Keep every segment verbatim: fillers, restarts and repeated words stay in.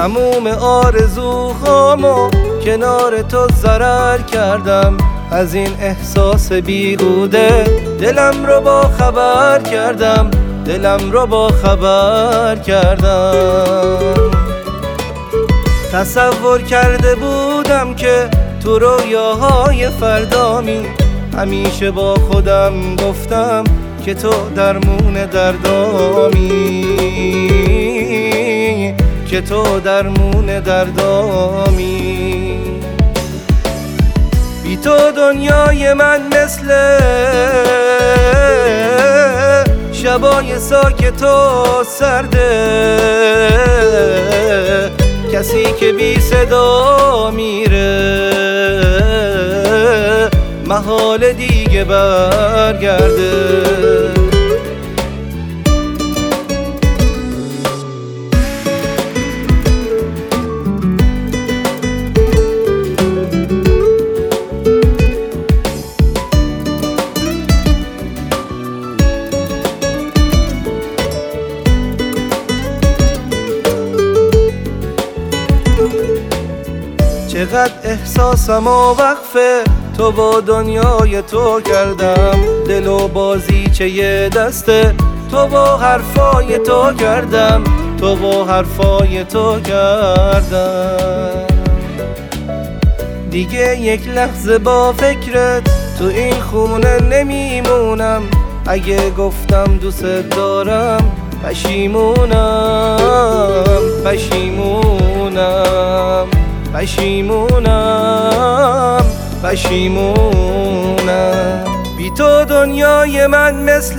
تموم آرزوهامو کنار تو ضرر کردم. از این احساس بیهوده دلم رو با خبر کردم، دلم رو با خبر کردم. تصور کرده بودم که تو رویاهای فردامی، همیشه با خودم گفتم که تو درمون دردامی، که تو درمون دردامی. بی تو دنیای من مثل شبای ساکت و سرده، کسی که بی صدا میره محال دیگه برگرده. چقدر احساسم و وقفه تو با دنیای تو کردم، دل و بازی چه یه دسته تو با حرفای تو کردم، تو با حرفای تو کردم. دیگه یک لحظه با فکرت تو این خونه نمیمونم، اگه گفتم دوست دارم پشیمونم، پشیمونم، پشیمونم، پشیمونم. بی تو دنیای من مثل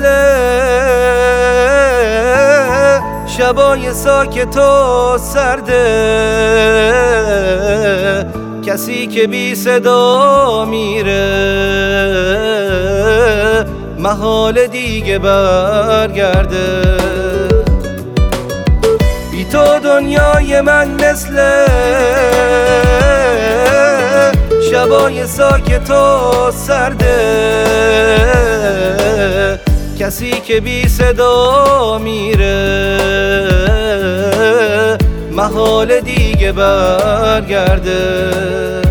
شبای ساکت و سرده، کسی که بی صدا میره محال دیگه برگرده. بی تو دنیای من مثل شبای ساکت و سرده، کسی که بی صدا میره محال دیگه برگرده.